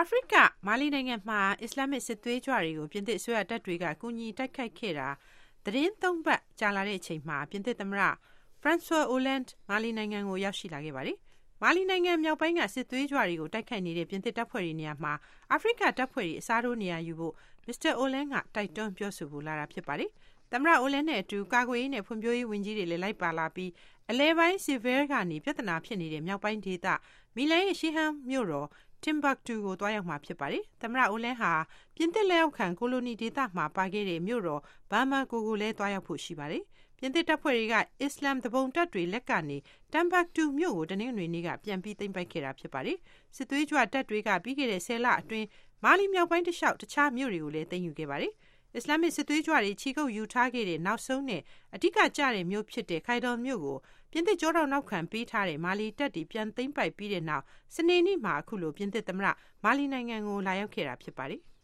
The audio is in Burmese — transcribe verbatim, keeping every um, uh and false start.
အာဖရိကမာလီနိုင်ငံမှာအစ္စလာမစ်စစ်သွေးကြွတွေကိုပြင်သစ်အစိုးရတပ်တွေကကူညီတိုက်ခိုက်ခဲ့တာသတင်းသုံးပတ်ကြာလာတဲ့အချိန်မှာပြင်သစ်သမ္မတ François Hollande မာလီနိုင်ငံကိုရောက်ရှိလာခဲ့ပါတယ်။မာလီနိုင်ငံမြောက်ပိုင်းကစစ်သွေးကြွတွေကိုတိုက်ခိုက်နေတဲ့ပြင်သစ်တပ်ဖွဲ့တွေနေရာမှာအာဖရိကတပ်ဖွဲ့တွေအစားထိုးနေရာယူဖို့မစ္စတာ Hollande ကတိုက်တွန်းပြောဆိုဖို့လာတာဖြစ်ပါတယ်။သမ္မတ Hollande နဲ့အတူကာကွယ်ရေးနဲ့ဖွံ့ဖြိုးရေးဝန်ကြီးတွေလည်းလိုက်ပါလာပြီးအလဲပိုင်း Seville ကနေပြဿနာဖြစ်နေတဲ့မြောက်ပိုင်းဒေသမီလန်ရဲ့ရှေးဟမ်းမြို့တော်Timbuktu ကိုသွားရောက်မှာဖြစ်ပါတယ်။သမ္မတ Hollande ဟာပြင်သစ်လက်အောက်ခံကိုလိုနီဒေသမှာပါခဲ့တဲ့မြို့တော် Bamako ကိုလည်းသွားရောက်ဖို့ရှိပါတယ်။ပြင်သစ်တပ်ဖွဲ့တွေကအစ္စလာမ်သူပုန်တပ်တွေလက်ကနေ Timbuktu မြို့ကိုတနင်္ဂနွေနေ့ကပြန်ပြီးသိမ်းပိုက်ခဲ့တာဖြစ်ပါတယ်။စစ်သွေးကြွတပ်တွေကပြီးခဲ့တဲ့ဆယ်လအတွင်းမာလီမြောက်ပိုင်းတစ်လျှောက်တခြားမြို့တွေကိုလည်းသိမ်းယူခဲ့ပါတယ်။အစ္စလာမစ်စစ်သွေးကြွတွေခြေကုပ်ယူထားခဲ့တဲ့နောက်ဆုံးနဲ့အဓိကကျတဲ့မြို့ဖြစ်တဲ့ခိုင်ဒေါ်မြို့ကိုပြင်သစ်ကြောတော်နောက်ခံပေးထားတဲ့မာလီတပ်တွေပြန်သိမ်းပိုက်ပြီးတဲ့နောက်စနေနေ့မှာအခုလိုပြင်သစ်သမ္မတမာလီနိုင်ငံကိုလာရောက်ခဲ့တာဖြစ်ပါတယ်။